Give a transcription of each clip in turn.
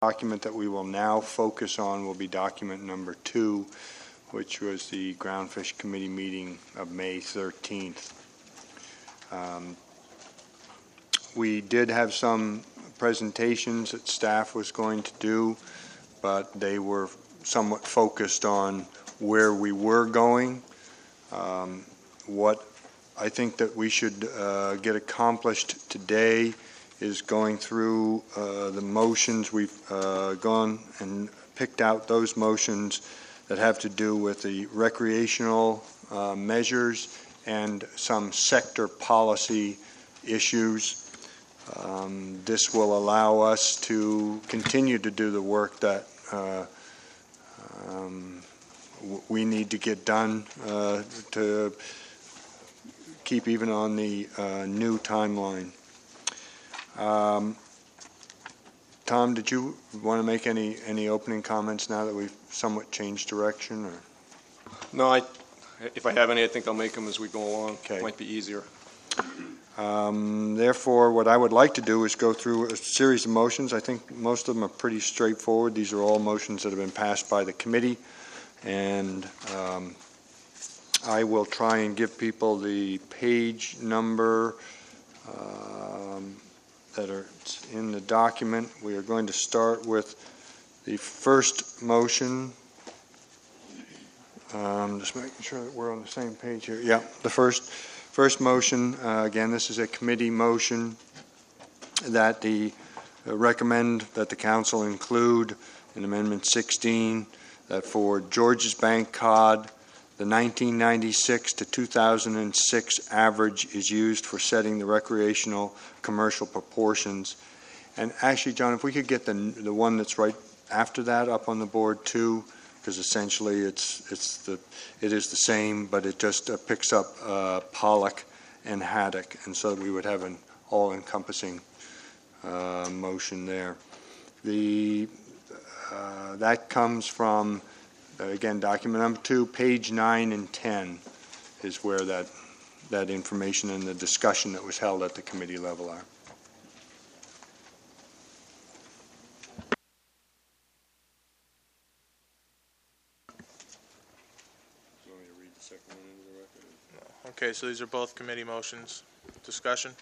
document that we will now focus on will be document number 2, which was the Groundfish Committee meeting of May 13th. We did have some presentations that staff was going to do, but they were somewhat focused on where we were going. What I think that we should get accomplished today is going through the motions. We've gone and picked out those motions that have to do with the recreational measures and some sector policy issues. This will allow us to continue to do the work that we need to get done to keep even on the new timeline. Tom, did you want to make any opening comments now that we've somewhat changed direction? Or? No, if I have any, I think I'll make them as we go along. Okay. It might be easier. Therefore, what I would like to do is go through a series of motions. I think most of them are pretty straightforward. These are all motions that have been passed by the committee, and I will try and give people the page number that are in the document. We are going to start with the first motion. Just making sure that we're on the same page here. Yeah, the first motion, again, this is a committee motion that recommend that the council include in Amendment 16 that for Georges Bank cod, the 1996 to 2006 average is used for setting the recreational commercial proportions. And actually, John, if we could get the one that's right after that up on the board too, because essentially it is the same, but it just picks up pollock and haddock, and so we would have an all-encompassing motion there. That comes from, again, document number 2, page 9 and 10 is where that information and the discussion that was held at the committee level are. Okay, so these are both committee motions. Discussion?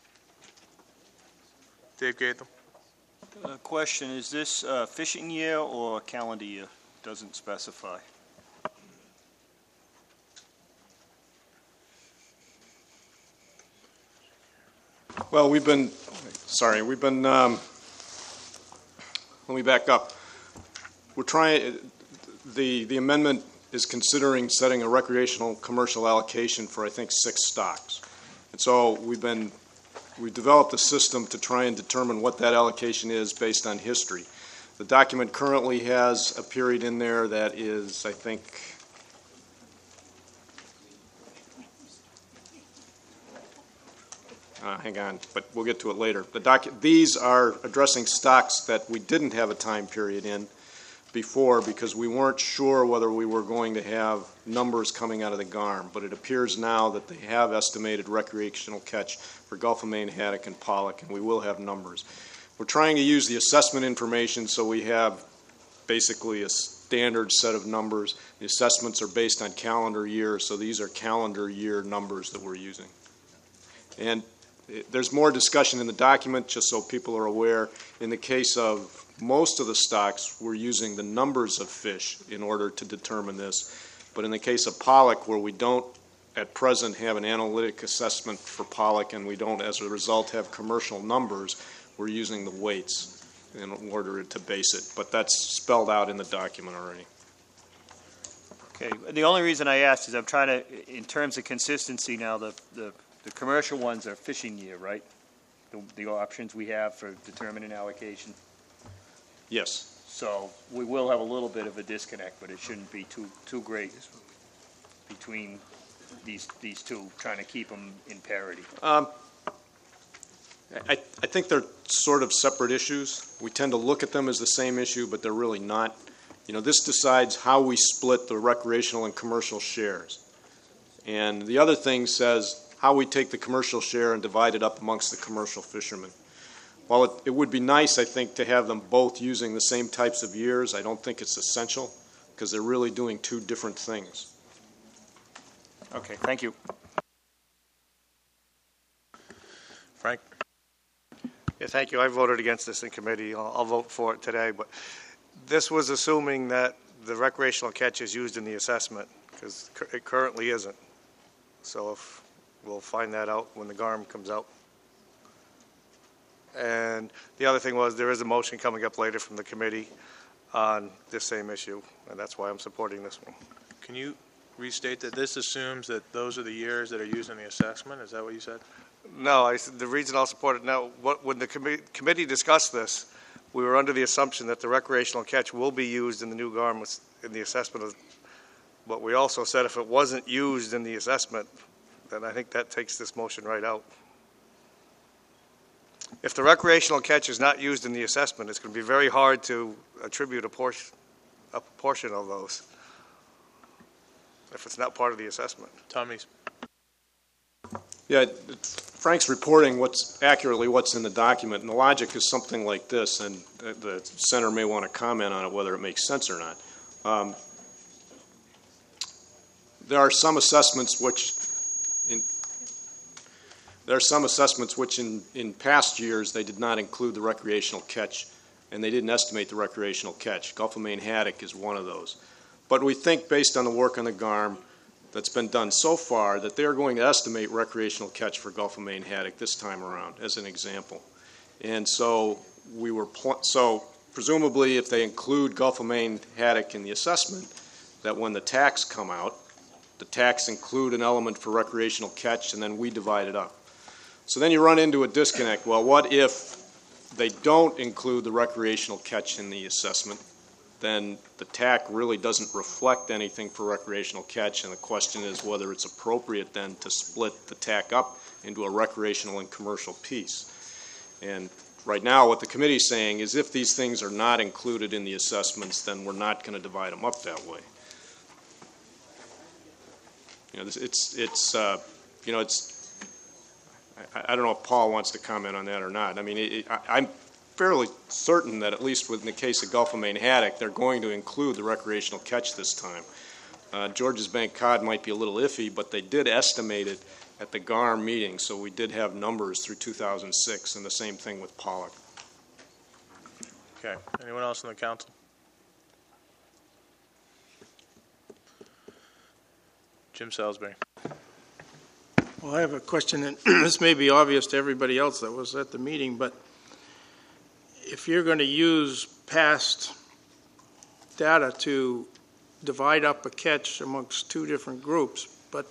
Dave Gatham. Question, is this fishing year or calendar year? Doesn't specify. Well, let me back up. We're trying, the amendment is considering setting a recreational commercial allocation for, I think, 6 stocks. And so we developed a system to try and determine what that allocation is based on history. The document currently has a period in there that is, I think, hang on, but we'll get to it later. These are addressing stocks that we didn't have a time period in before because we weren't sure whether we were going to have numbers coming out of the GARM, but it appears now that they have estimated recreational catch for Gulf of Maine, haddock, and pollock, and we will have numbers. We're trying to use the assessment information so we have basically a standard set of numbers. The assessments are based on calendar year, so these are calendar year numbers that we're using. And there's more discussion in the document, just so people are aware. In the case of most of the stocks, we're using the numbers of fish in order to determine this. But in the case of pollock, where we don't at present have an analytic assessment for pollock and we don't, as a result, have commercial numbers, we're using the weights in order to base it. But that's spelled out in the document already. Okay. The only reason I asked is I'm trying to, in terms of consistency now, the commercial ones are fishing year, right? The options we have for determining allocation. Yes. So we will have a little bit of a disconnect, but it shouldn't be too great between these two, trying to keep them in parity. I think they're sort of separate issues. We tend to look at them as the same issue, but they're really not. You know, this decides how we split the recreational and commercial shares. And the other thing says how we take the commercial share and divide it up amongst the commercial fishermen. while it would be nice, I think, to have them both using the same types of years, I don't think it's essential, because they're really doing two different things. Okay, thank you. Frank? Yeah, thank you. I voted against this in committee. I'll vote for it today, but this was assuming that the recreational catch is used in the assessment, because it currently isn't. So if we'll find that out when the GARM comes out. And the other thing was, there is a motion coming up later from the committee on this same issue, and that's why I'm supporting this one. Can you restate that this assumes that those are the years that are used in the assessment? Is that what you said? No, the reason I'll support it now, when the committee discussed this, we were under the assumption that the recreational catch will be used in the new GARM in the assessment. But we also said if it wasn't used in the assessment, then I think that takes this motion right out. If the recreational catch is not used in the assessment, it's going to be very hard to attribute a portion of those if it's not part of the assessment. Tommy's. Yeah, Frank's reporting what's in the document, and the logic is something like this, and the center may want to comment on it, whether it makes sense or not. There are some assessments which in past years they did not include the recreational catch, and they didn't estimate the recreational catch. Gulf of Maine haddock is one of those. But we think, based on the work on the GARM that's been done so far, that they're going to estimate recreational catch for Gulf of Maine haddock this time around, as an example. And so presumably, if they include Gulf of Maine haddock in the assessment, that when the tax come out, the tax include an element for recreational catch, and then we divide it up. So then you run into a disconnect. Well, what if they don't include the recreational catch in the assessment? Then the TAC really doesn't reflect anything for recreational catch, and the question is whether it's appropriate then to split the TAC up into a recreational and commercial piece. And right now what the committee is saying is if these things are not included in the assessments, then we're not going to divide them up that way. You know, I don't know if Paul wants to comment on that or not. I mean, I'm fairly certain that at least in the case of Gulf of Maine haddock, they're going to include the recreational catch this time. George's Bank cod might be a little iffy, but they did estimate it at the GARM meeting, so we did have numbers through 2006, and the same thing with pollock. Okay. Anyone else on the council? Jim Salisbury. Well, I have a question, and this may be obvious to everybody else that was at the meeting, but if you're going to use past data to divide up a catch amongst two different groups, but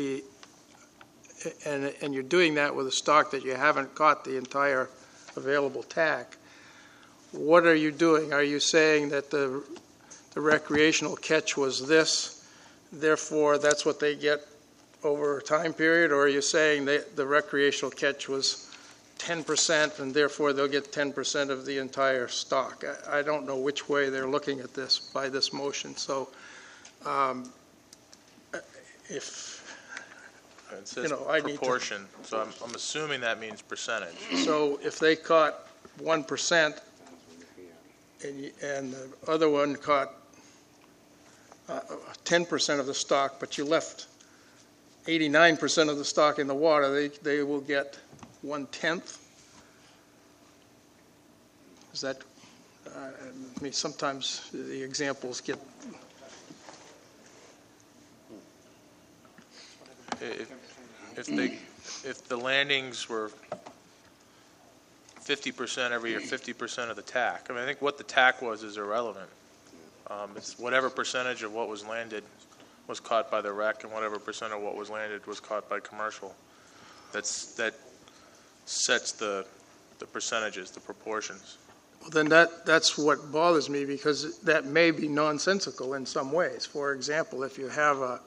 and you're doing that with a stock that you haven't caught the entire available TAC, what are you doing? Are you saying that the recreational catch was this, therefore that's what they get over a time period, or are you saying that the recreational catch was 10% and therefore they'll get 10% of the entire stock? I don't know which way they're looking at this by this motion. So if It says I proportion, so I'm assuming that means percentage. So if they caught 1% and the other one caught 10% of the stock, but you left 89% of the stock in the water, they will get 1/10. Is that? I mean, sometimes the examples get. If the landings were 50% every year, 50% of the TAC. I mean, I think what the TAC was is irrelevant. It's whatever percentage of what was landed was caught by the rec, and whatever percent of what was landed was caught by commercial. That sets the percentages, the proportions. Well, then that's what bothers me, because that may be nonsensical in some ways. For example, if you have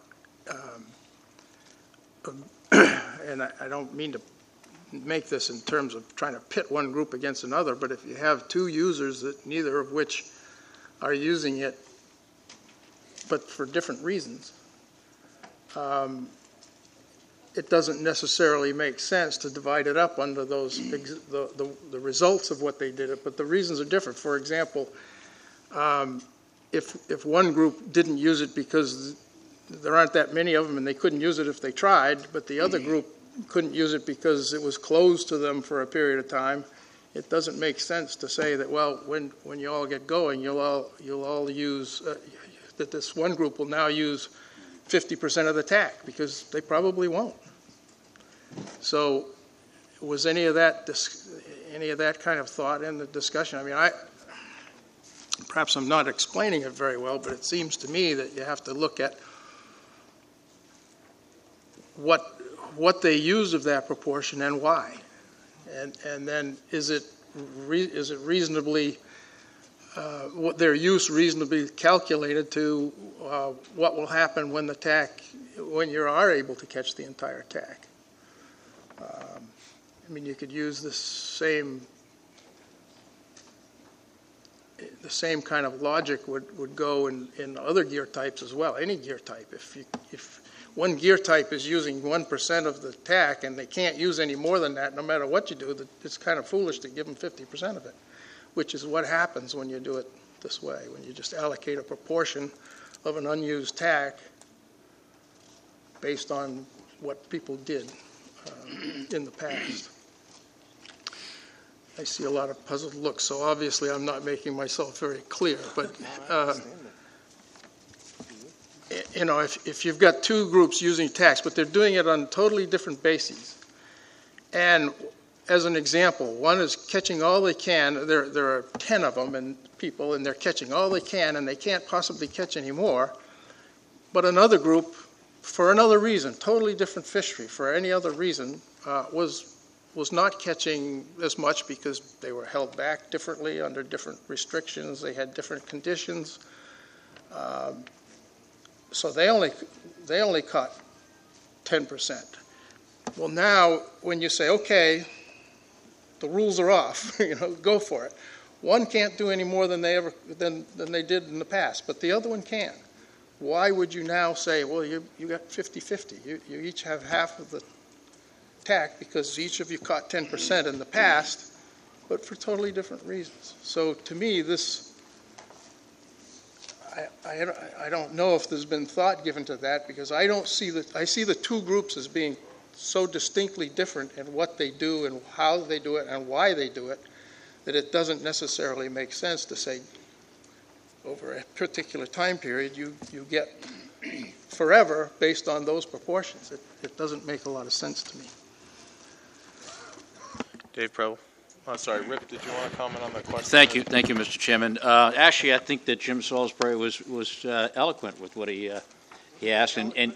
and I don't mean to make this in terms of trying to pit one group against another, but if you have two users that neither of which are using it, but for different reasons, it doesn't necessarily make sense to divide it up under those, the results of what they did it, but the reasons are different. For example, if one group didn't use it because there aren't that many of them and they couldn't use it if they tried, but the other group couldn't use it because it was closed to them for a period of time, it doesn't make sense to say that, well, when you all get going, you'll all use, that this one group will now use 50% of the TAC, because they probably won't. So was any of that kind of thought in the discussion? I mean, perhaps I'm not explaining it very well, but it seems to me that you have to look at what they use of that proportion and why. And then is it reasonably, what their use reasonably calculated to what will happen when the TAC, when you are able to catch the entire TAC? I mean, you could use the same kind of logic would go in other gear types as well, any gear type. If one gear type is using 1% of the TAC and they can't use any more than that, no matter what you do, it's kind of foolish to give them 50% of it, which is what happens when you do it this way, when you just allocate a proportion of an unused TAC based on what people did in the past. I see a lot of puzzled looks, so obviously I'm not making myself very clear, but you know, if you've got two groups using TACs, but they're doing it on totally different bases, and as an example, one is catching all they can, there are 10 of them and people, and they're catching all they can, and they can't possibly catch any more, but another group, for another reason, totally different fishery, for any other reason, was not catching as much because they were held back differently under different restrictions, they had different conditions. So they only caught 10%. Well, now when you say, okay, the rules are off, you know, go for it. One can't do any more than they did in the past, but the other one can. Why would you now say, well, you got 50-50? You each have half of the TAC because each of you caught 10% in the past, but for totally different reasons. So to me, this, I don't know if there's been thought given to that, because I see the two groups as being so distinctly different in what they do and how they do it and why they do it, that it doesn't necessarily make sense to say over a particular time period you get forever based on those proportions. It doesn't make a lot of sense to me. Dave Preble. Oh, sorry, Rick, did you want to comment on the question? Thank you, Mr. Chairman. Actually, I think that Jim Salisbury was eloquent with what he asked, and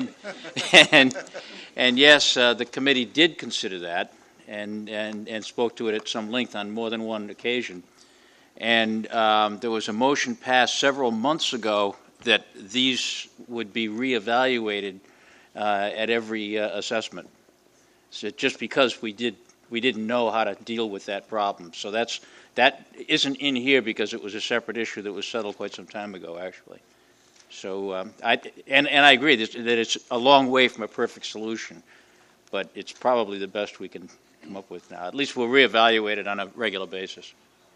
yes, the committee did consider that and spoke to it at some length on more than one occasion. And there was a motion passed several months ago that these would be reevaluated at every assessment. So just because we didn't know how to deal with that problem. So that isn't in here because it was a separate issue that was settled quite some time ago, actually. So I agree that it's a long way from a perfect solution, but it's probably the best we can come up with now. At least we'll reevaluate it on a regular basis.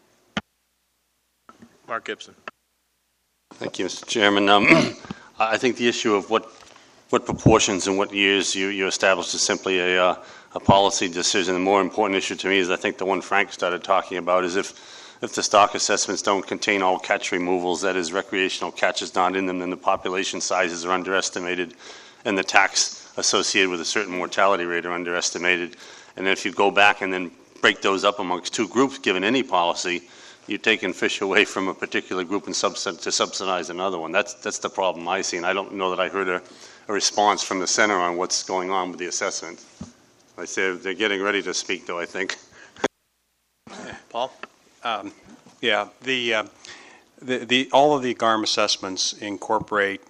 Mark Gibson. Thank you, Mr. Chairman. I think the issue of what proportions and what years you established is simply a policy decision. The more important issue to me is, I think the one Frank started talking about, is if the stock assessments don't contain all catch removals, that is recreational catches not in them, then the population sizes are underestimated and the tax associated with a certain mortality rate are underestimated. And if you go back and then break those up amongst two groups, given any policy, you're taking fish away from a particular group and to subsidize another one. That's the problem I see, and I don't know that I heard a response from the center on what's going on with the assessment. I say they're getting ready to speak, though, I think. Paul? Yeah, all of the GARM assessments incorporate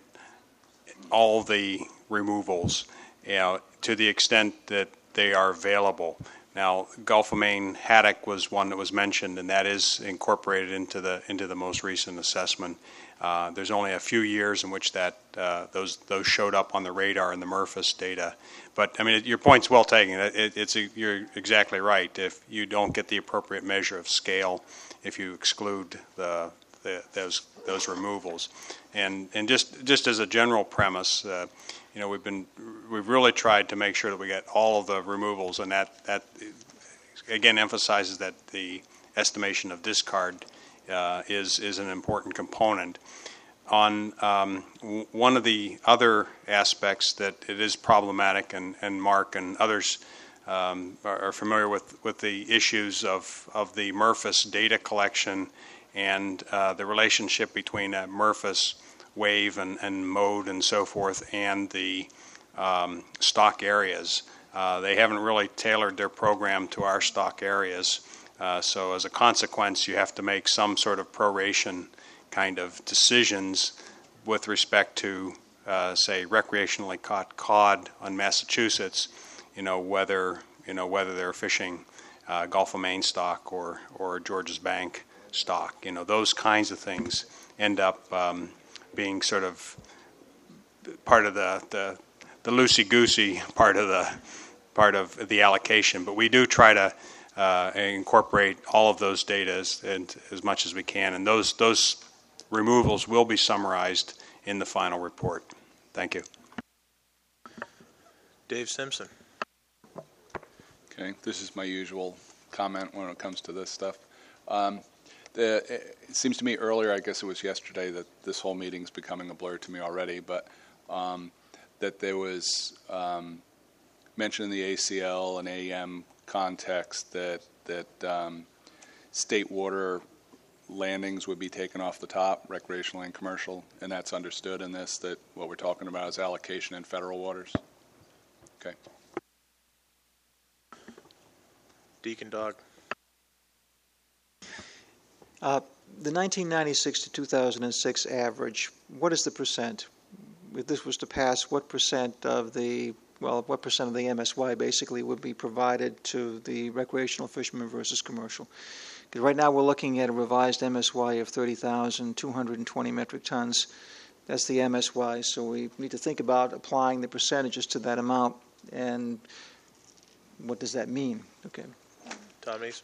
all the removals, to the extent that they are available. Now, Gulf of Maine haddock was one that was mentioned, and that is incorporated into the most recent assessment. There's only a few years in which that those showed up on the radar in the MERFIS data. But I mean, your point's well taken. You're exactly right. If you don't get the appropriate measure of scale, if you exclude those removals, and just as a general premise, we've really tried to make sure that we get all of the removals, and that again emphasizes that the estimation of discard is an important component. On one of the other aspects that it is problematic, and Mark and others are familiar with the issues of the MERFIS data collection and the relationship between MERFIS wave and mode and so forth and the stock areas. They haven't really tailored their program to our stock areas. So as a consequence, you have to make some sort of proration kind of decisions with respect to, say, recreationally caught cod on Massachusetts, whether they're fishing Gulf of Maine stock or Georges Bank stock. Those kinds of things end up being sort of part of the loosey-goosey part of the allocation. But we do try to incorporate all of those data as much as we can, and those removals will be summarized in the final report. Thank you. Dave Simpson. Okay, this is my usual comment when it comes to this stuff. It seems to me earlier, I guess it was yesterday, that this whole meeting's becoming a blur to me already, but that there was mention in the ACL and AEM context that state water landings would be taken off the top, recreational and commercial, and that's understood in this, that what we're talking about is allocation in federal waters. Okay. Deacon Dog. The 1996 to 2006 average, what is the percent? If this was to pass, what percent of the MSY basically would be provided to the recreational fishermen versus commercial? Because right now we're looking at a revised MSY of 30,220 metric tons. That's the MSY, so we need to think about applying the percentages to that amount, and what does that mean? Okay. Tom East.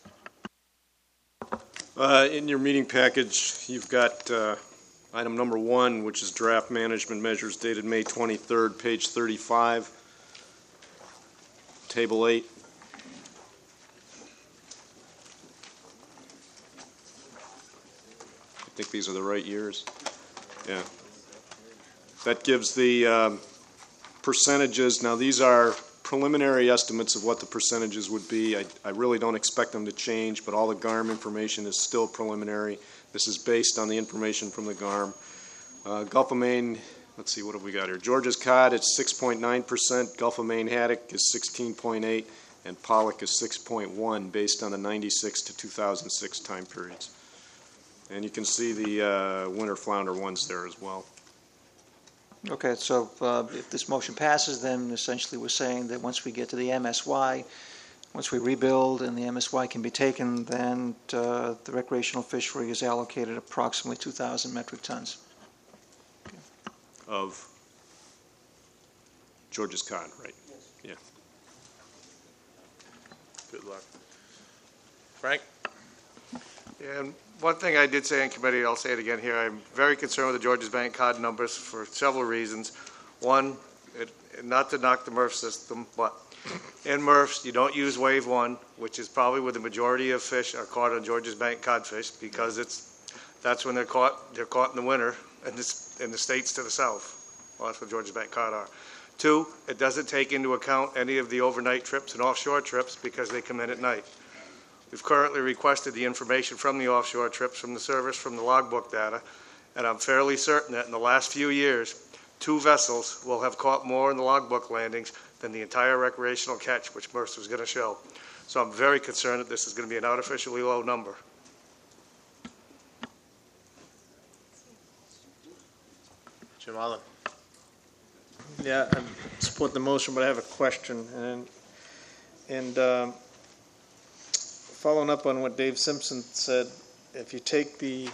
In your meeting package, you've got item number 1, which is draft management measures dated May 23rd, page 35, table 8. I think these are the right years. Yeah. That gives the percentages. Now, these are preliminary estimates of what the percentages would be. I really don't expect them to change, but all the GARM information is still preliminary. This is based on the information from the GARM. Gulf of Maine, let's see, what have we got here? Georges cod is 6.9%, Gulf of Maine haddock is 16.8%, and pollock is 6.1% based on the 96 to 2006 time periods. And you can see the winter flounder ones there as well. Okay, so if this motion passes, then essentially we're saying that once we get to the MSY, once we rebuild and the MSY can be taken, then the recreational fishery is allocated approximately 2,000 metric tons. Okay. Of Georges cod, right? Yes. Yeah. Good luck. Frank? And one thing I did say in committee, I'll say it again here, I'm very concerned with the Georges Bank cod numbers for several reasons. One, not to knock the MRF system, but in MRFs, you don't use wave 1, which is probably where the majority of fish are caught on Georges Bank codfish, because that's when they're caught. They're caught in the winter in the states to the south. Well, that's where Georges Bank cod are. 2, it doesn't take into account any of the overnight trips and offshore trips because they come in at night. We've currently requested the information from the offshore trips from the service, from the logbook data, and I'm fairly certain that in the last few years, 2 vessels will have caught more in the logbook landings than the entire recreational catch, which Mercer was going to show. So I'm very concerned that this is going to be an artificially low number. Jim Allen. Yeah, I support the motion, but I have a question. And following up on what Dave Simpson said, if you take the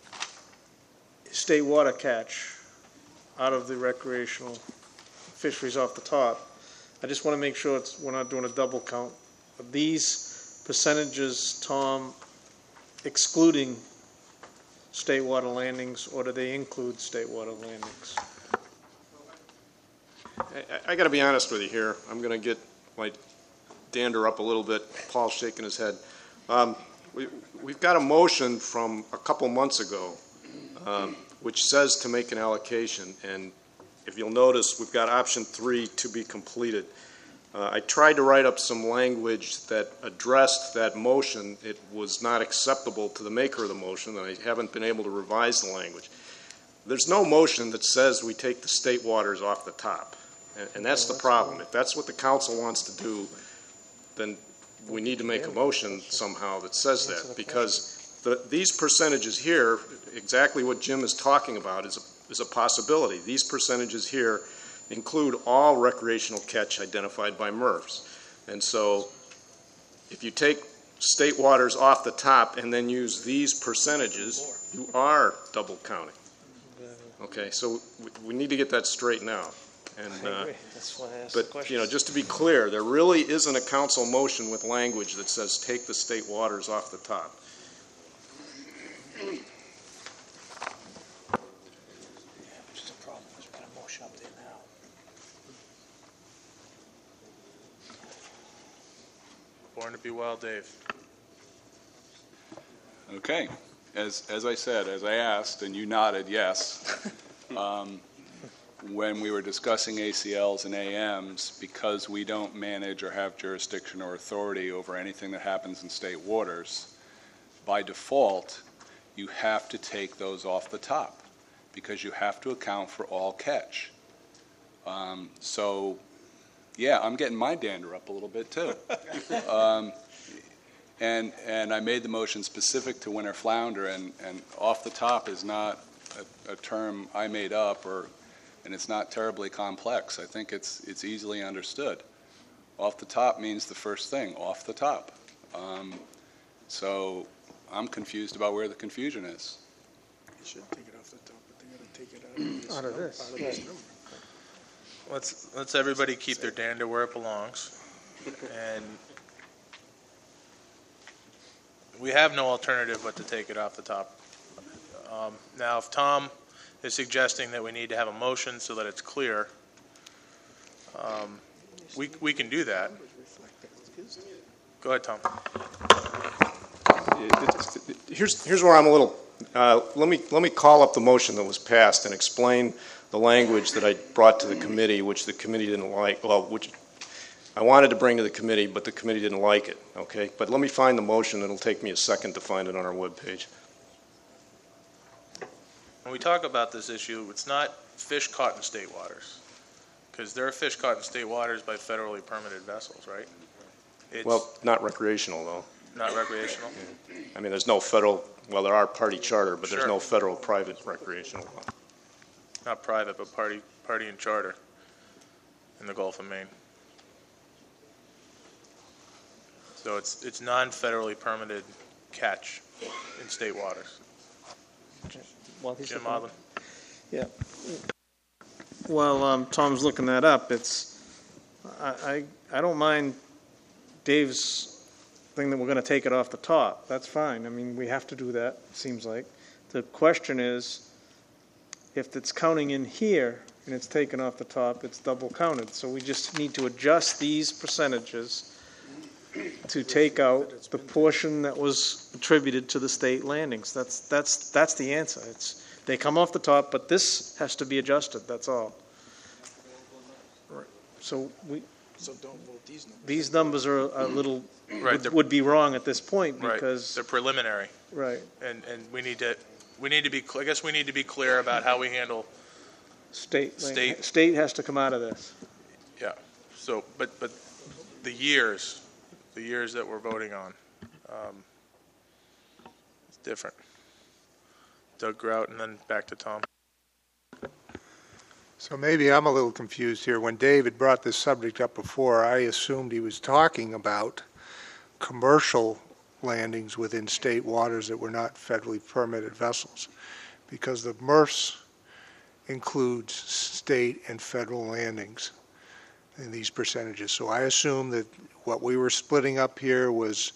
state water catch out of the recreational fisheries off the top, I just want to make sure we're not doing a double count. Are these percentages, Tom, excluding state water landings, or do they include state water landings? I got to be honest with you here. I'm going to get my dander up a little bit. Paul's shaking his head. We've got a motion from a couple months ago which says to make an allocation, and if you'll notice, we've got option 3 to be completed. I tried to write up some language that addressed that motion. It was not acceptable to the maker of the motion, and I haven't been able to revise the language. There's no motion that says we take the state waters off the top, and that's the problem. If that's what the council wants to do, then we need to make a motion somehow that says that, because these percentages here, exactly what Jim is talking about, is a possibility. These percentages here include all recreational catch identified by MRFs. And so if you take state waters off the top and then use these percentages, you are double counting. Okay, so we need to get that straightened out. And, That's why I asked the but, question. just to be clear, there really isn't a council motion with language that says take the state waters off the top. Which is a problem, there's been a motion up there now. Born to be wild, Dave. Okay. As I said, as I asked, and you nodded yes, when we were discussing ACLs and AMs, because we don't manage or have jurisdiction or authority over anything that happens in state waters, by default, you have to take those off the top because you have to account for all catch. So, yeah, I'm getting my dander up a little bit too. And I made the motion specific to winter flounder, and off the top is not a term I made up, and it's not terribly complex. I think it's easily understood. Off the top means the first thing, off the top. So I'm confused about where the confusion is. You should take it off the top, but they got to take it out of this. Let's everybody keep their dander where it belongs. And we have no alternative but to take it off the top. Now, if Tom is suggesting that we need to have a motion so that it's clear, we can do that. Go ahead, Tom. Here's where I'm a little. Let me call up the motion that was passed and explain the language that I brought to the committee, which the committee didn't like. Well, which I wanted to bring to the committee, but the committee didn't like it. Okay, but let me find the motion. It'll take me a second to find it on our webpage. When we talk about this issue, it's not fish caught in state waters, because there are fish caught in state waters by federally permitted vessels, right? It's Well, not recreational though. not recreational. I mean, there's no federal. Well, there are party charter, but there's Sure. no federal private recreational. Not private, but party and charter in the Gulf of Maine. So it's non-federally permitted catch in state waters. While he's Jim looking- Odlin. Yeah. Well, Tom's looking that up. I don't mind Dave's thing that we're going to take it off the top. That's fine. I mean, we have to do that, it seems like. The question is, if it's counting in here and it's taken off the top, it's double counted. So we just need to adjust these percentages to take out the portion that was attributed to the state landings. That's the answer. They come off the top, but this has to be adjusted, that's all. Right. So don't vote these numbers are a little, Right, would be wrong at this point Right, because, they're preliminary, right, and we need to be. I guess we need to be clear about how we handle. state has to come out of this. Yeah. So, but the years that we're voting on, it's different. Doug Grout, and then back to Tom. So maybe I'm a little confused here. When David brought this subject up before, I assumed he was talking about commercial landings within state waters that were not federally permitted vessels, because the MRFs includes state and federal landings in these percentages. So I assume that what we were splitting up here was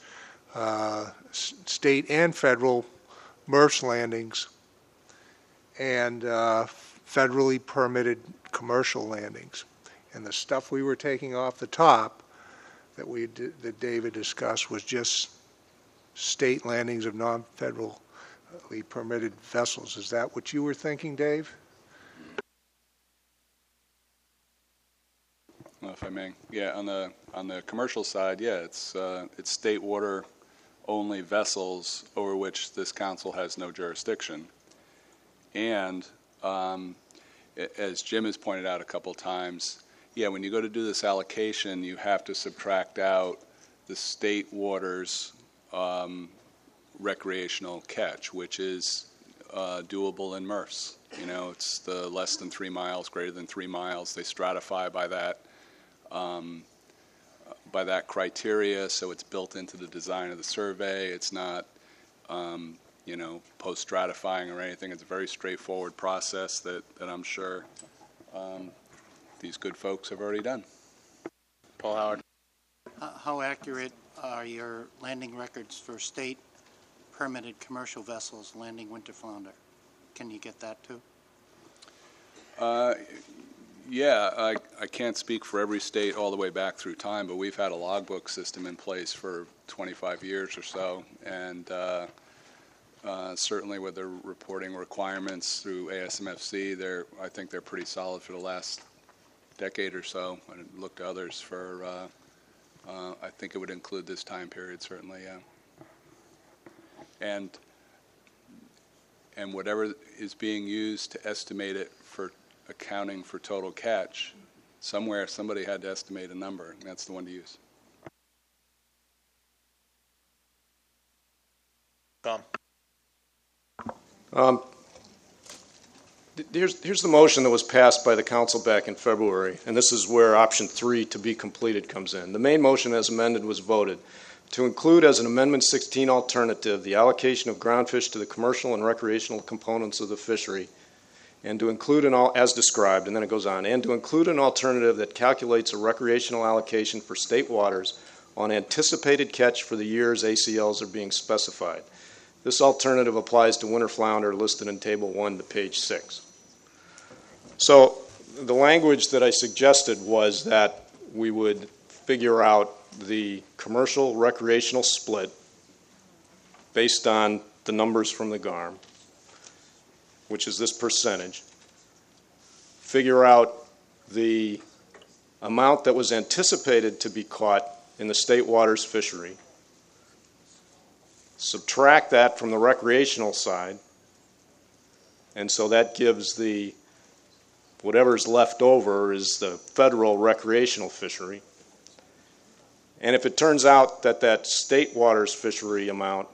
state and federal MRFs landings and federally permitted commercial landings. And the stuff we were taking off the top that David discussed was just state landings of non-federally permitted vessels. Is that what you were thinking, Dave? Well, if I may, yeah, on the commercial side, yeah, it's state water only vessels over which this council has no jurisdiction. And as Jim has pointed out a couple times, yeah, when you go to do this allocation, you have to subtract out the state waters recreational catch, which is doable in MRFs. You know, it's the less than 3 miles, greater than 3 miles. They stratify by that criteria, so it's built into the design of the survey. It's not, you know, post-stratifying or anything. It's a very straightforward process that I'm sure these good folks have already done. Paul Howard. How accurate are your landing records for state permitted commercial vessels landing winter flounder? Can you get that too? Yeah, I can't speak for every state all the way back through time, but we've had a logbook system in place for 25 years or so, and certainly with the reporting requirements through ASMFC, I think they're pretty solid for the last decade or so. I didn't look to others for, I think it would include this time period, certainly, yeah. And whatever is being used to estimate it for accounting for total catch, somewhere somebody had to estimate a number, and that's the one to use. Tom. Here's the motion that was passed by the council back in February, and this is where option 3, to be completed, comes in. The main motion as amended was voted to include as an Amendment 16 alternative the allocation of groundfish to the commercial and recreational components of the fishery, and to include as described, and then it goes on, and to include an alternative that calculates a recreational allocation for state waters on anticipated catch for the years ACLs are being specified. This alternative applies to winter flounder listed in Table 1 to page 6. So the language that I suggested was that we would figure out the commercial recreational split based on the numbers from the GARM, which is this percentage, figure out the amount that was anticipated to be caught in the state waters fishery, subtract that from the recreational side, and so that gives whatever's left over is the federal recreational fishery. And if it turns out that that state waters fishery amount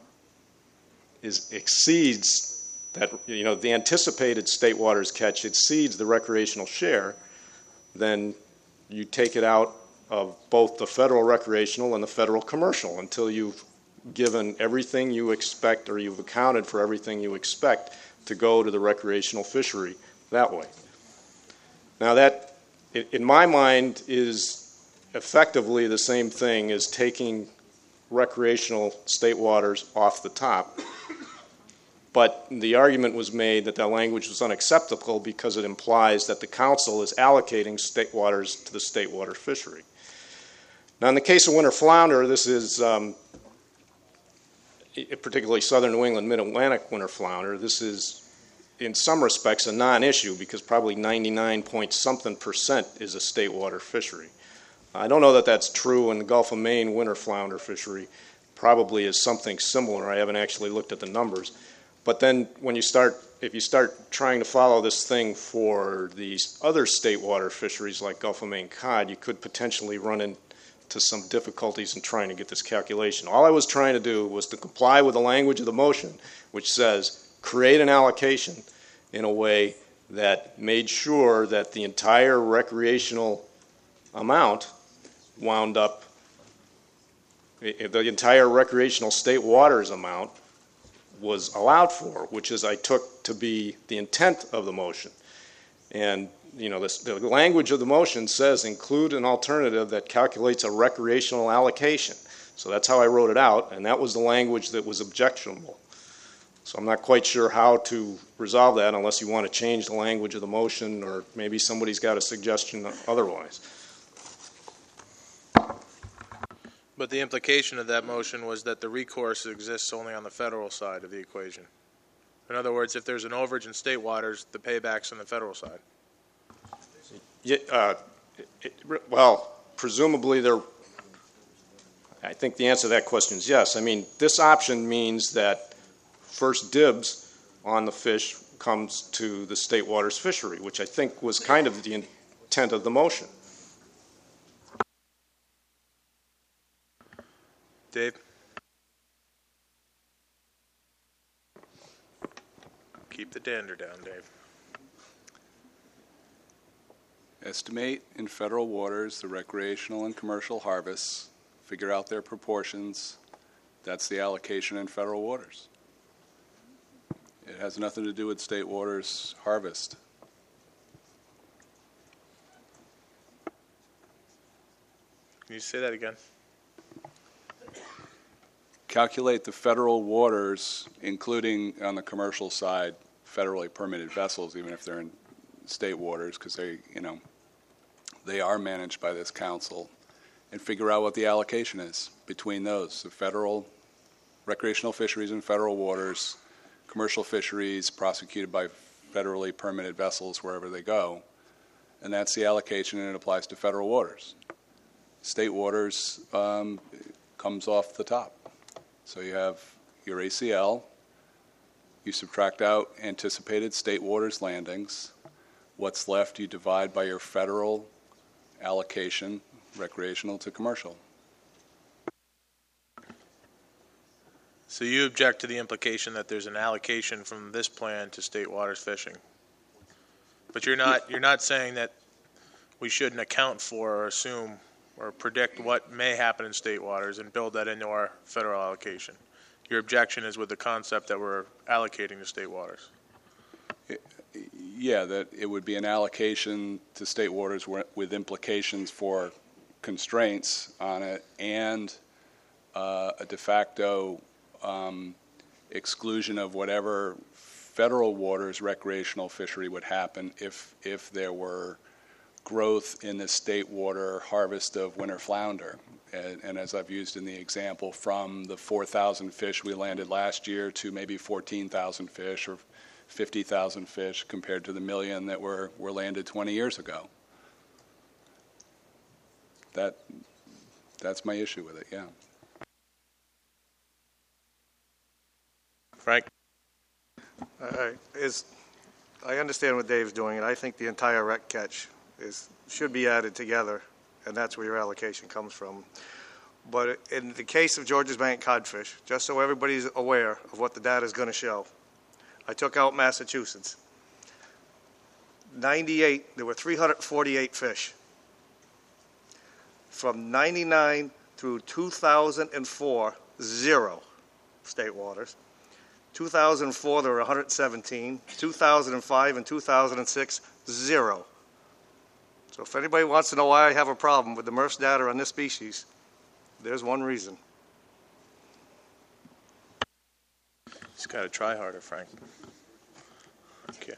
exceeds that, you know, the anticipated state waters catch exceeds the recreational share, then you take it out of both the federal recreational and the federal commercial until you've given everything you expect, or you've accounted for everything you expect to go to the recreational fishery that way. Now that, in my mind, is effectively the same thing as taking recreational state waters off the top. But the argument was made that that language was unacceptable because it implies that the council is allocating state waters to the state water fishery. Now, in the case of winter flounder, this is particularly southern New England, mid-Atlantic winter flounder. This is, in some respects, a non-issue because probably 99-point-something% is a state water fishery. I don't know that that's true in the Gulf of Maine winter flounder fishery. Probably is something similar. I haven't actually looked at the numbers. But then if you start trying to follow this thing for these other state water fisheries like Gulf of Maine cod, you could potentially run into some difficulties in trying to get this calculation. All I was trying to do was to comply with the language of the motion, which says create an allocation in a way that made sure that the entire recreational amount wound up The entire recreational state waters amount was allowed for, which is I took to be the intent of the motion. And, the language of the motion says include an alternative that calculates a recreational allocation. So that's how I wrote it out, and that was the language that was objectionable. So I'm not quite sure how to resolve that unless you want to change the language of the motion, or maybe somebody's got a suggestion otherwise. But the implication of that motion was that the recourse exists only on the federal side of the equation. In other words, if there's an overage in state waters, the payback's on the federal side. Well, presumably I think the answer to that question is yes. I mean, this option means that first dibs on the fish comes to the state waters fishery, which I think was kind of the intent of the motion. Dave? Keep the dander down, Dave. Estimate in federal waters the recreational and commercial harvests, figure out their proportions. That's the allocation in federal waters. It has nothing to do with state waters harvest. Can you say that again? Calculate the federal waters, including on the commercial side, federally permitted vessels, even if they're in state waters, because they are managed by this council, and figure out what the allocation is between those, the federal recreational fisheries in federal waters, commercial fisheries prosecuted by federally permitted vessels wherever they go, and that's the allocation, and it applies to federal waters. State waters comes off the top. So you have your ACL, you subtract out anticipated state waters landings. What's left you divide by your federal allocation, recreational to commercial. So you object to the implication that there's an allocation from this plan to state waters fishing. But you're not saying that we shouldn't account for or assume or predict what may happen in state waters and build that into our federal allocation. Your objection is with the concept that we're allocating to state waters. Yeah, that it would be an allocation to state waters with implications for constraints on it and a de facto exclusion of whatever federal waters recreational fishery would happen if there were growth in the state water harvest of winter flounder. And as I've used in the example, from the 4,000 fish we landed last year to maybe 14,000 fish or 50,000 fish compared to the million that were landed 20 years ago. That's my issue with it, yeah. Frank? I understand what Dave's doing, and I think the entire rec catch should be added together, and that's where your allocation comes from. But in the case of Georges Bank codfish, just so everybody's aware of what the data is going to show, I took out Massachusetts. 98, there were 348 fish. From 99 through 2004, 0 state waters. 2004, there were 117. 2005 and 2006, 0. So if anybody wants to know why I have a problem with the MRF's data on this species, there's one reason. Just got to try harder, Frank. I'm kidding.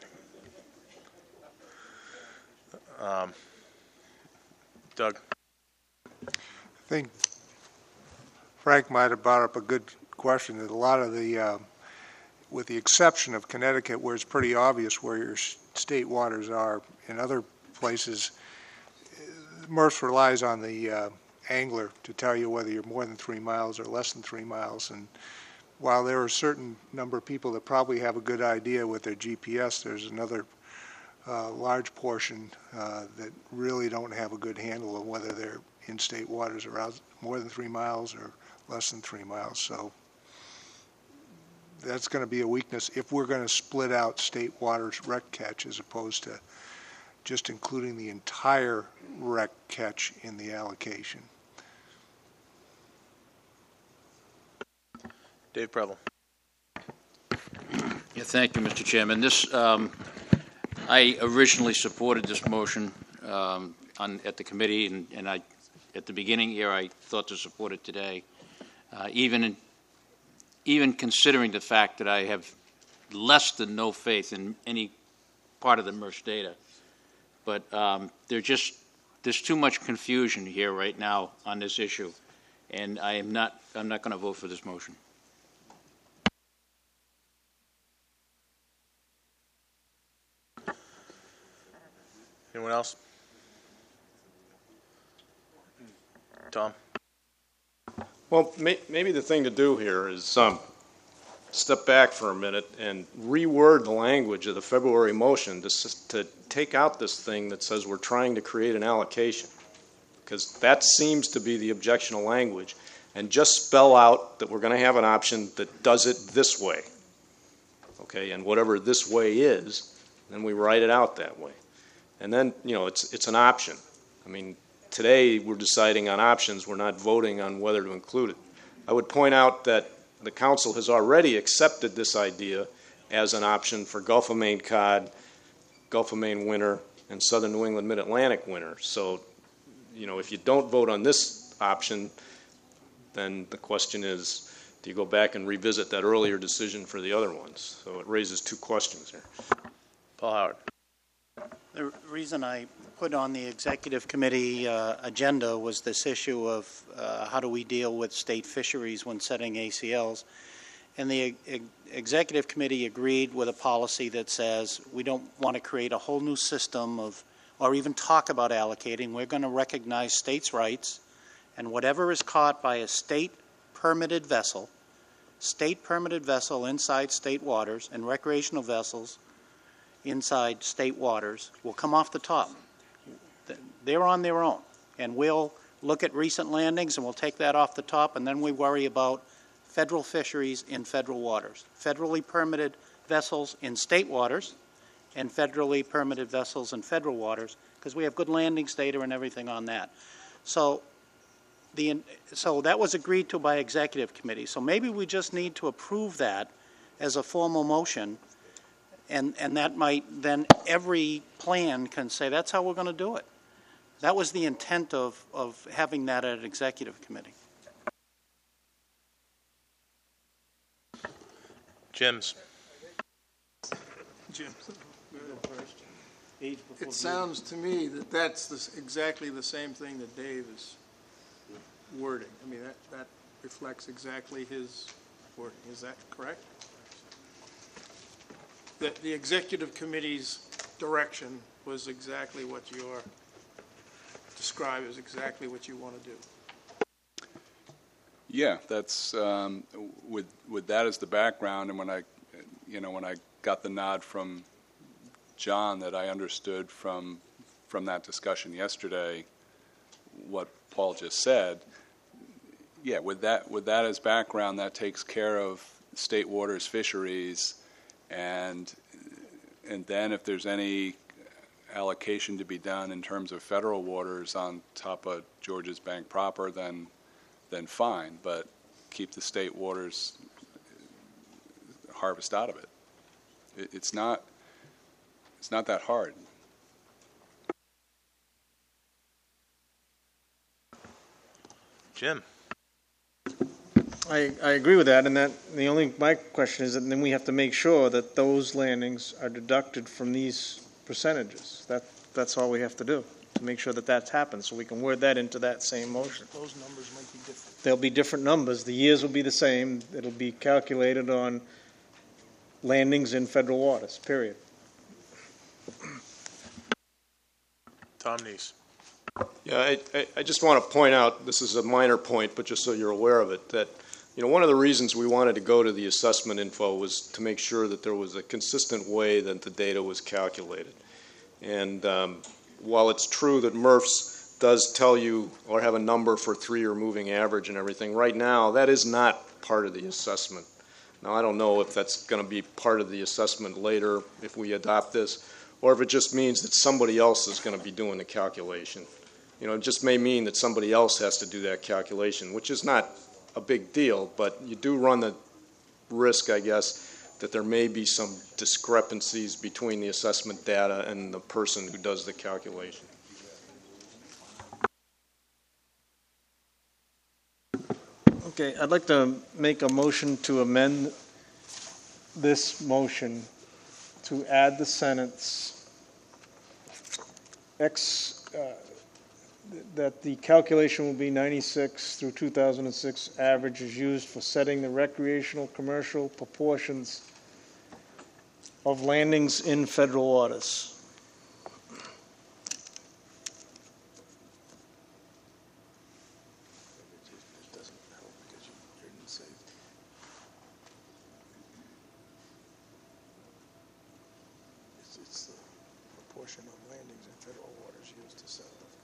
Doug? I think Frank might have brought up a good question. That a lot of the, with the exception of Connecticut, where it's pretty obvious where your state waters are, in other places, MRFs relies on the angler to tell you whether you're more than 3 miles or less than 3 miles. And while there are a certain number of people that probably have a good idea with their GPS, there's another large portion that really don't have a good handle on whether they're in state waters around more than 3 miles or less than 3 miles. So that's going to be a weakness if we're going to split out state waters rec catch as opposed to just including the entire rec catch in the allocation. Dave Preble. Yeah, thank you, Mr. Chairman. I originally supported this motion at the committee, and I, at the beginning here, I thought to support it today, even considering the fact that I have less than no faith in any part of the MERS data. But there's too much confusion here right now on this issue, and I'm not going to vote for this motion. Anyone else? Tom? Well, maybe the thing to do here is step back for a minute and reword the language of the February motion to take out this thing that says we're trying to create an allocation, because that seems to be the objectional language, and just spell out that we're going to have an option that does it this way. Okay, and whatever this way is, then we write it out that way. And then, it's an option. I mean, today we're deciding on options. We're not voting on whether to include it. I would point out that the council has already accepted this idea as an option for Gulf of Maine cod, Gulf of Maine winter, and Southern New England Mid-Atlantic winter. So, if you don't vote on this option, then the question is, do you go back and revisit that earlier decision for the other ones? So it raises two questions here. Paul Howard. The reason I put on the executive committee agenda was this issue of how do we deal with state fisheries when setting ACLs. And the executive committee agreed with a policy that says we don't want to create a whole new system or even talk about allocating. We're going to recognize states' rights, and whatever is caught by a state permitted vessel inside state waters, and recreational vessels inside state waters will come off the top. They're on their own, and we'll look at recent landings and we'll take that off the top, and then we worry about federal fisheries in federal waters, federally permitted vessels in state waters and federally permitted vessels in federal waters, because we have good landings data and everything on that. So that was agreed to by executive committee. So maybe we just need to approve that as a formal motion. And that might, then every plan can say, that's how we're going to do it. That was the intent of having that at executive committee. Jim's. Jim, it sounds to me that that's exactly the same thing that Dave is wording. I mean, that reflects exactly his wording. Is that correct? That the executive committee's direction was exactly what you're described as exactly what you want to do. Yeah, that's with that as the background, and when I got the nod from John that I understood from that discussion yesterday what Paul just said. Yeah, with that as background, that takes care of state waters fisheries. And then if there's any allocation to be done in terms of federal waters on top of Georges Bank proper, then fine. But keep the state waters harvest out of it. It's not that hard. Jim. I agree with that, and my question is that then we have to make sure that those landings are deducted from these percentages. That's all we have to do to make sure that that's happened, so we can word that into that same motion. Those numbers might be different. There'll be different numbers. The years will be the same. It'll be calculated on landings in federal waters, period. Tom Neese. Yeah, I just want to point out, this is a minor point, but just so you're aware of it, that one of the reasons we wanted to go to the assessment info was to make sure that there was a consistent way that the data was calculated. And while it's true that MRFs does tell you or have a number for 3-year moving average and everything, right now that is not part of the assessment. Now, I don't know if that's going to be part of the assessment later if we adopt this, or if it just means that somebody else is going to be doing the calculation. It just may mean that somebody else has to do that calculation, which is not a big deal, but you do run the risk, I guess, that there may be some discrepancies between the assessment data and the person who does the calculation. Okay, I'd like to make a motion to amend this motion to add the sentence that the calculation will be 96 through 2006 average is used for setting the recreational commercial proportions of landings in federal waters. It's the proportion of landings in federal waters used to set the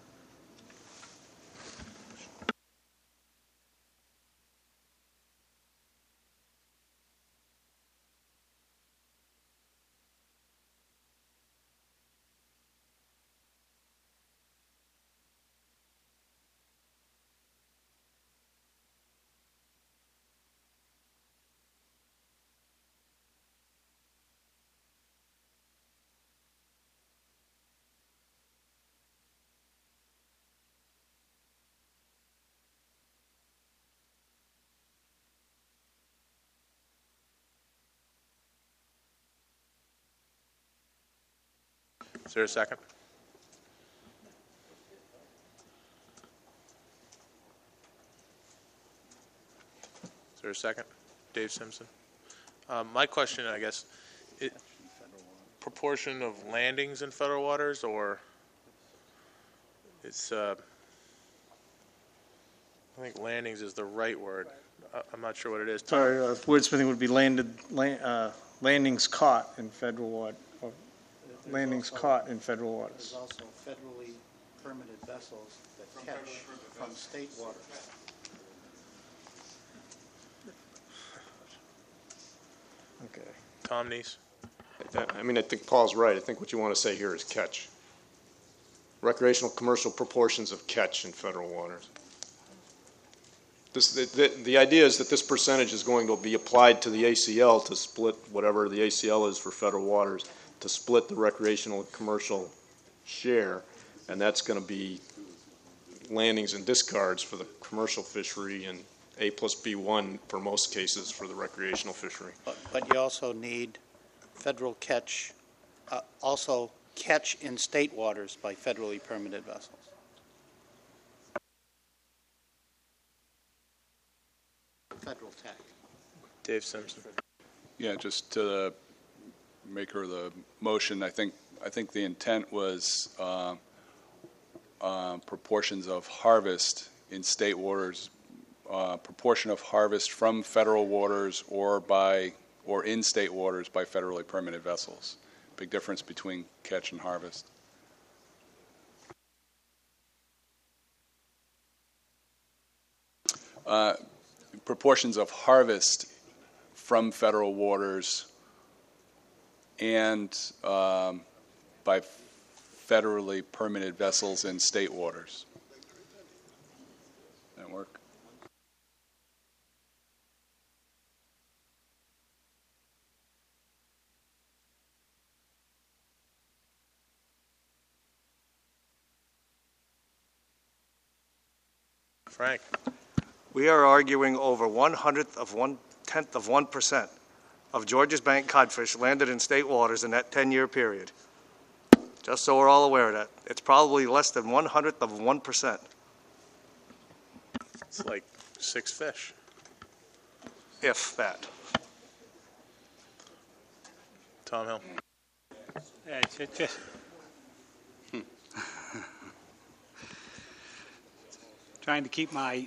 Is there a second? Is there a second? Dave Simpson. My question, I guess, proportion of landings in federal waters, or it's, I think landings is the right word. I'm not sure what it is. Sorry, wordsmithing would be landings caught in federal water. Landings caught in federal waters. There's also federally permitted vessels that catch from state waters. Okay. Tom Neese? I mean, I think Paul's right. I think what you want to say here is catch. Recreational commercial proportions of catch in federal waters. The idea is that this percentage is going to be applied to the ACL to split whatever the ACL is for federal waters, to split the recreational and commercial share, and that's going to be landings and discards for the commercial fishery and A plus B1 for most cases for the recreational fishery. But you also need federal catch, also catch in state waters by federally permitted vessels. Federal tax. Dave Simpson. Yeah, just to the maker of the motion, I think the intent was proportions of harvest in state waters, proportion of harvest from federal waters or in state waters by federally permitted vessels. Big difference between catch and harvest. Proportions of harvest from federal waters and by federally permitted vessels in state waters. That work? Frank? We are arguing over 1/100th of 1/10 of 1% of Georges Bank codfish landed in state waters in that 10-year period. Just so we're all aware of that. It's probably less than 1/100th of 1%. It's like 6 fish. If that. Tom Hill? Trying to keep well,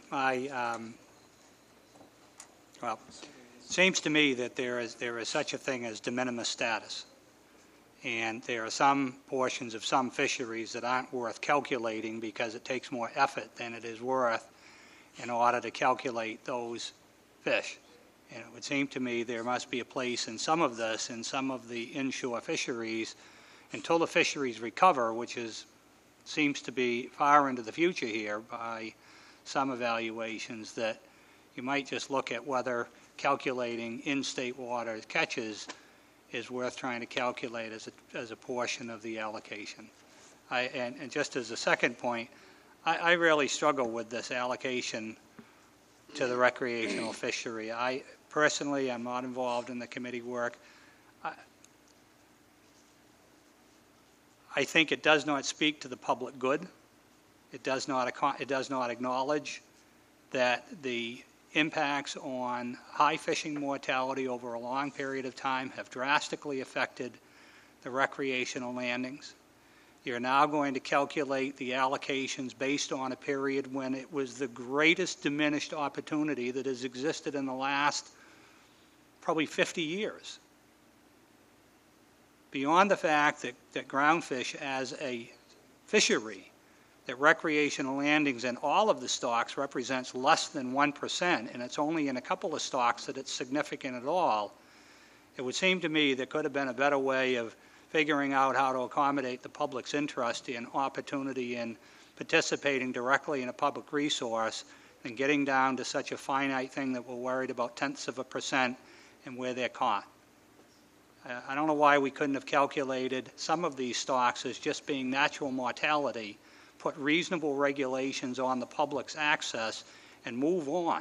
it seems to me that there is such a thing as de minimis status. And there are some portions of some fisheries that aren't worth calculating because it takes more effort than it is worth in order to calculate those fish. And it would seem to me there must be a place in some of this, in some of the inshore fisheries, until the fisheries recover, which seems to be far into the future here by some evaluations, that you might just look at whether calculating in-state water catches is worth trying to calculate as a portion of the allocation. And just as a second point, I really struggle with this allocation to the recreational fishery. I personally am not involved in the committee work. I think it does not speak to the public good. It does not acknowledge that the impacts on high fishing mortality over a long period of time have drastically affected the recreational landings. You're now going to calculate the allocations based on a period when it was the greatest diminished opportunity that has existed in the last probably 50 years. Beyond the fact that groundfish as a fishery, that recreational landings in all of the stocks represents less than 1%, and it's only in a couple of stocks that it's significant at all, it would seem to me there could have been a better way of figuring out how to accommodate the public's interest in opportunity in participating directly in a public resource than getting down to such a finite thing that we're worried about 0.1% and where they're caught. I don't know why we couldn't have calculated some of these stocks as just being natural mortality, put reasonable regulations on the public's access, and move on.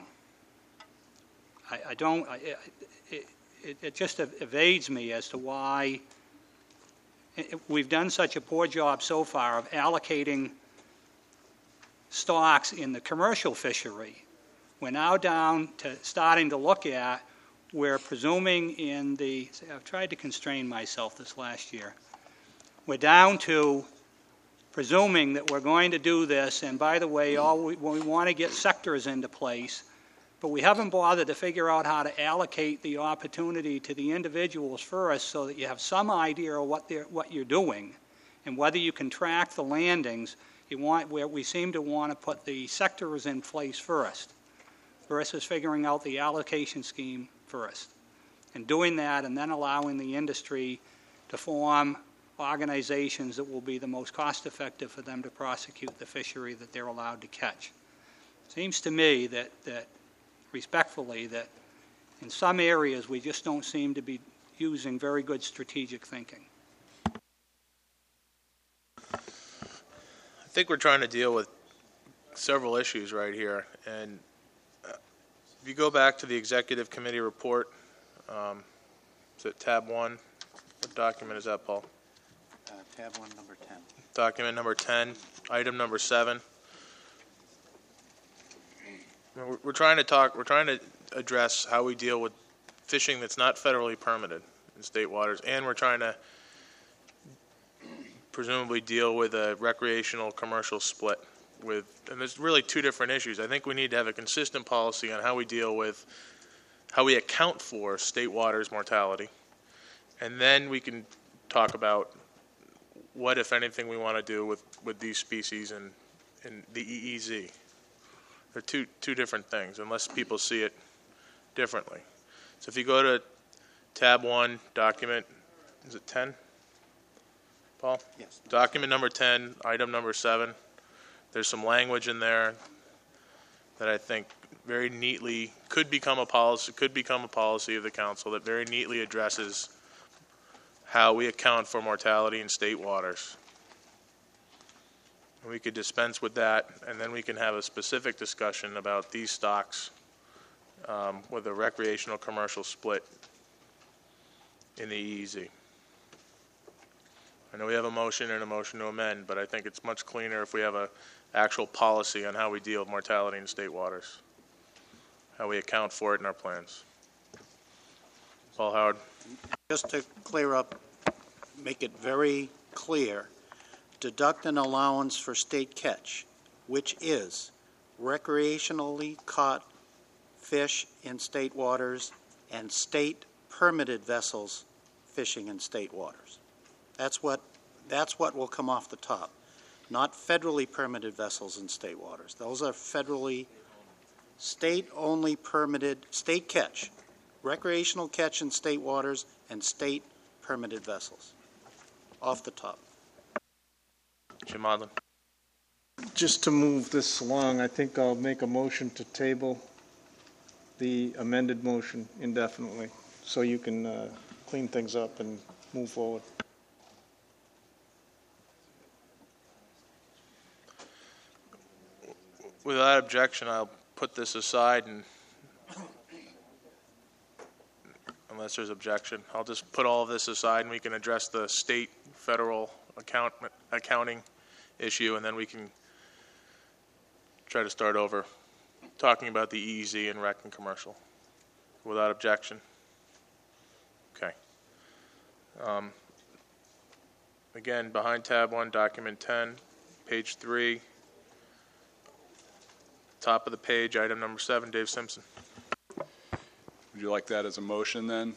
It just evades me as to why we've done such a poor job so far of allocating stocks in the commercial fishery. We're now down to starting to look at, we're presuming in the, I've tried to constrain myself this last year, we're down to presuming that we're going to do this, and by the way, we want to get sectors into place, but we haven't bothered to figure out how to allocate the opportunity to the individuals first so that you have some idea of what you're doing, and whether you can track the landings. Where we seem to want to put the sectors in place first, versus figuring out the allocation scheme first, and doing that, and then allowing the industry to form organizations that will be the most cost-effective for them to prosecute the fishery that they're allowed to catch. It seems to me that respectfully, that in some areas we just don't seem to be using very good strategic thinking. I think we're trying to deal with several issues right here, and if you go back to the executive committee report, is it tab 1? What document is that, Paul? Tab 1, number 10. Document number 10, item number 7. We're trying to address how we deal with fishing that's not federally permitted in state waters, and we're trying to presumably deal with a recreational commercial split and there's really two different issues. I think we need to have a consistent policy on how we deal with, how we account for state waters mortality, and then we can talk about what, if anything, we want to do with these species in the EEZ. They're two different things, unless people see it differently. So if you go to tab 1, document, is it 10? Paul? Yes. Document number 10, item number 7. There's some language in there that I think very neatly could become a policy of the council that very neatly addresses how we account for mortality in state waters. And we could dispense with that, and then we can have a specific discussion about these stocks with a recreational commercial split in the EEZ. I know we have a motion and a motion to amend, but I think it's much cleaner if we have an actual policy on how we deal with mortality in state waters, how we account for it in our plans. Paul Howard. Just to clear up, make it very clear, deduct an allowance for state catch, which is recreationally caught fish in state waters and state permitted vessels fishing in state waters. That's what will come off the top, not federally permitted vessels in state waters. Those are federally, state-only permitted, state catch, recreational catch in state waters and state permitted vessels, off the top. Jim Odland. Just to move this along, I think I'll make a motion to table the amended motion indefinitely, so you can clean things up and move forward. Without objection, I'll put this aside, and unless there's objection, I'll just put all of this aside, and we can address the state, federal accounting issue, and then we can try to start over talking about the EEZ and rec and commercial. Without objection? Okay. Again, behind tab 1, document 10, page 3, top of the page, item number 7, Dave Simpson. Would you like that as a motion then?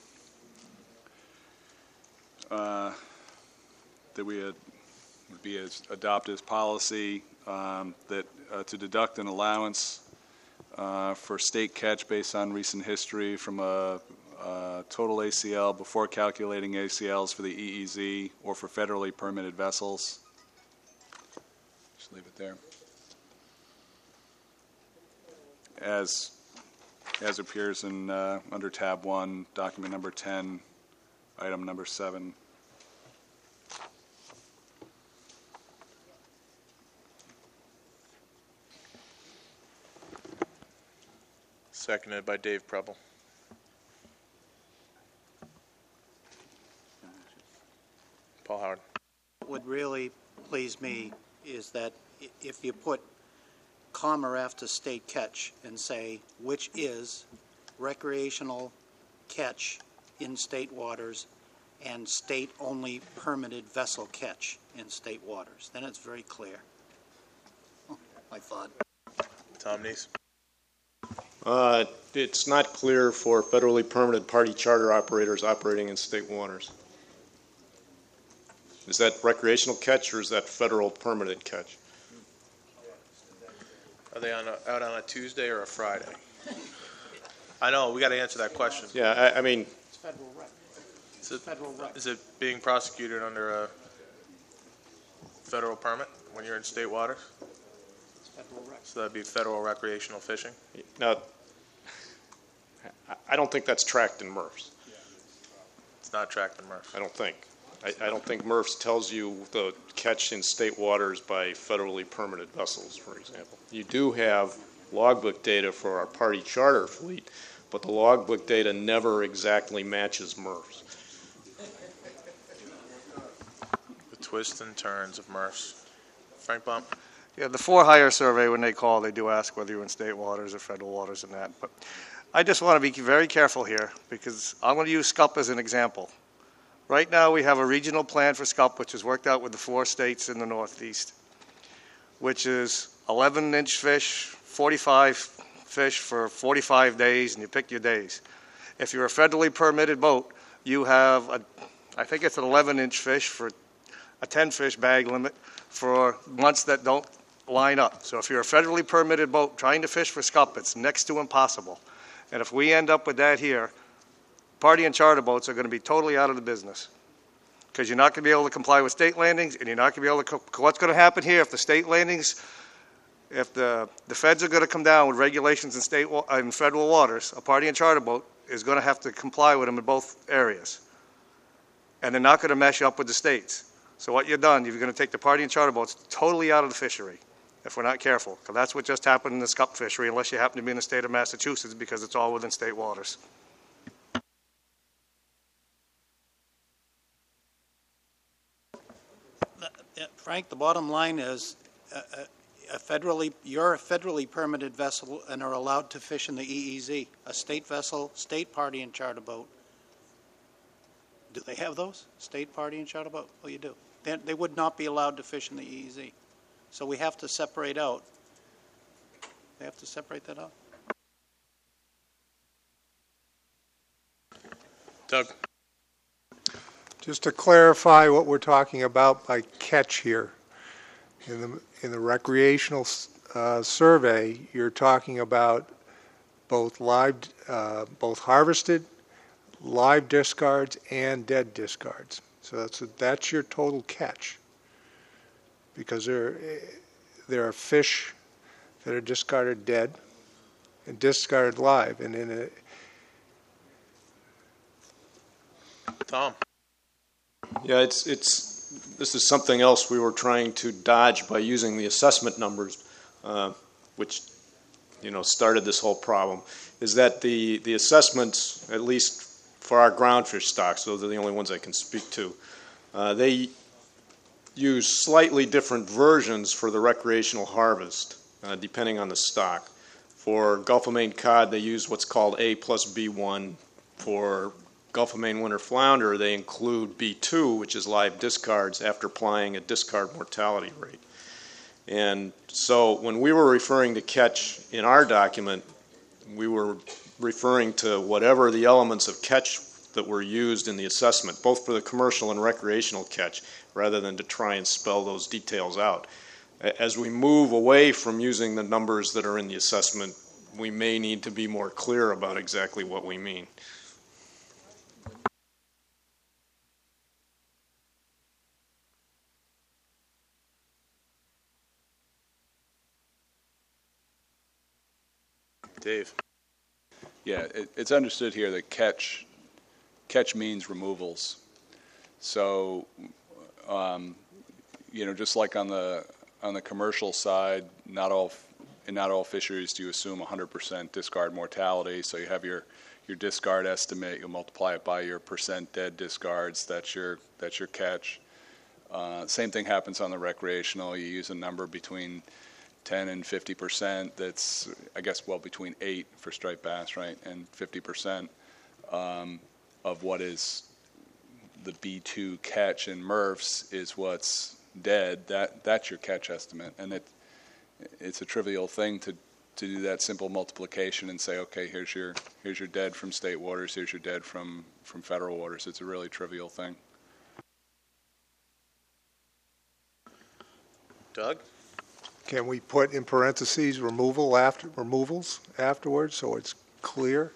That we would be adopt as policy that to deduct an allowance for state catch based on recent history from a total ACL before calculating ACLs for the EEZ or for federally permitted vessels. Just leave it there. As appears in under tab 1, document number 10, item number 7. Seconded by Dave Preble. Paul Howard. What would really please me is that if you put comma after state catch and say, which is recreational catch in state waters and state-only permitted vessel catch in state waters, then it's very clear. I thought. Tom Neese. It's not clear for federally permitted party charter operators operating in state waters. Is that recreational catch or is that federal permitted catch? Are they out on a Tuesday or a Friday? I know, we got to answer that question. Yeah, I mean, It's federal rec. Is it being prosecuted under a federal permit when you're in state waters? It's federal rec. So that'd be federal recreational fishing? now, I don't think that's tracked in MRFs. It's not tracked in MRF. I don't think. I don't think MRFs tells you the catch in state waters by federally permitted vessels, for example. You do have logbook data for our party charter fleet, but the logbook data never exactly matches MRFs. The twists and turns of MRFs. Frank Baum? Yeah, the for-hire survey, when they call, they do ask whether you're in state waters or federal waters and that. But I just want to be very careful here because I'm going to use SCUP as an example. Right now, we have a regional plan for SCUP, which is worked out with the 4 states in the Northeast, which is 11-inch fish, 45 fish for 45 days, and you pick your days. If you're a federally permitted boat, you have, I think it's an 11-inch fish for a 10-fish bag limit for months that don't line up. So if you're a federally permitted boat trying to fish for SCUP, it's next to impossible. And if we end up with that here, party and charter boats are going to be totally out of the business because you're not going to be able to comply with state landings, and you're not going to be able to. What's going to happen here if the state landings, if the feds are going to come down with regulations in state and federal waters, a party and charter boat is going to have to comply with them in both areas, and they're not going to mesh up with the states. So what you've done, you're going to take the party and charter boats totally out of the fishery if we're not careful, because that's what just happened in the SCUP fishery, unless you happen to be in the state of Massachusetts, because it's all within state waters. Frank, the bottom line is you're a federally permitted vessel and are allowed to fish in the EEZ. A state vessel, state party and charter boat. Do they have those? State party and charter boat? Oh, you do. They would not be allowed to fish in the EEZ. So we have to separate out. They have to separate that out. Doug? Just to clarify what we're talking about by catch here, in the recreational survey, you're talking about both both harvested, live discards, and dead discards. So that's your total catch, because there are fish that are discarded dead, and discard live. And in a, Tom? Yeah, this is something else we were trying to dodge by using the assessment numbers, which, started this whole problem, is that the assessments, at least for our groundfish stocks, those are the only ones I can speak to, they use slightly different versions for the recreational harvest, depending on the stock. For Gulf of Maine cod, they use what's called A plus B1. For Gulf of Maine winter flounder, they include B2, which is live discards, after applying a discard mortality rate. And so when we were referring to catch in our document, we were referring to whatever the elements of catch that were used in the assessment, both for the commercial and recreational catch, rather than to try and spell those details out. As we move away from using the numbers that are in the assessment, we may need to be more clear about exactly what we mean. Dave? Yeah, it's understood here that catch means removals. So, just like on the commercial side, not all fisheries do you assume 100% discard mortality. So you have your discard estimate. You'll multiply it by your percent dead discards. That's your catch. Same thing happens on the recreational. You use a number between 10 and 50%. That's, I guess, between 8 for striped bass, right, and 50% of what is the B2 catch in MRFs is what's dead. That's your catch estimate, and it's a trivial thing to do that simple multiplication and say, okay, here's your dead from state waters, here's your dead from federal waters. It's a really trivial thing. Doug? can we put in parentheses removals afterwards so it's clear?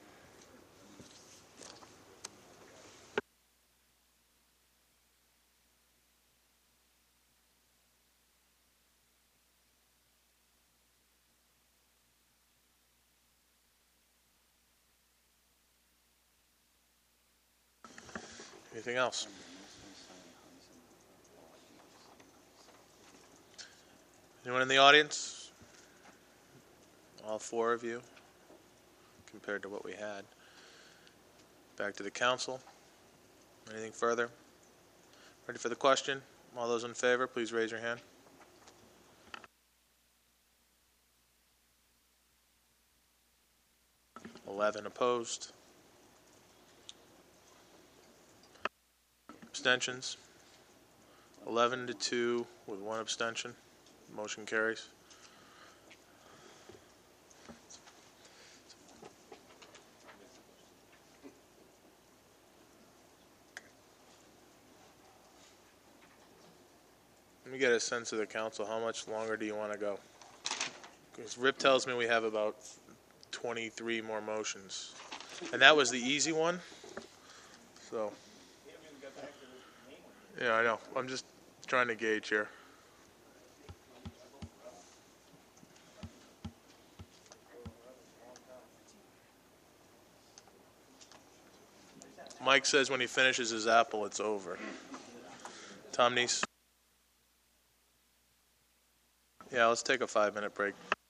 Anything else? Anyone in the audience? All four of you, compared to what we had. Back to the council. Anything further? Ready for the question? All those in favor, please raise your hand. (11) opposed. Abstentions? 11-2 with one abstention. Motion carries. Let me get a sense of the council. How much longer do you want to go? Because Rip tells me we have about 23 more motions. And that was the easy one. So, yeah, I know. I'm just trying to gauge here. Mike says when he finishes his apple, it's over. Tom Neese? Yeah, let's take a 5-minute break.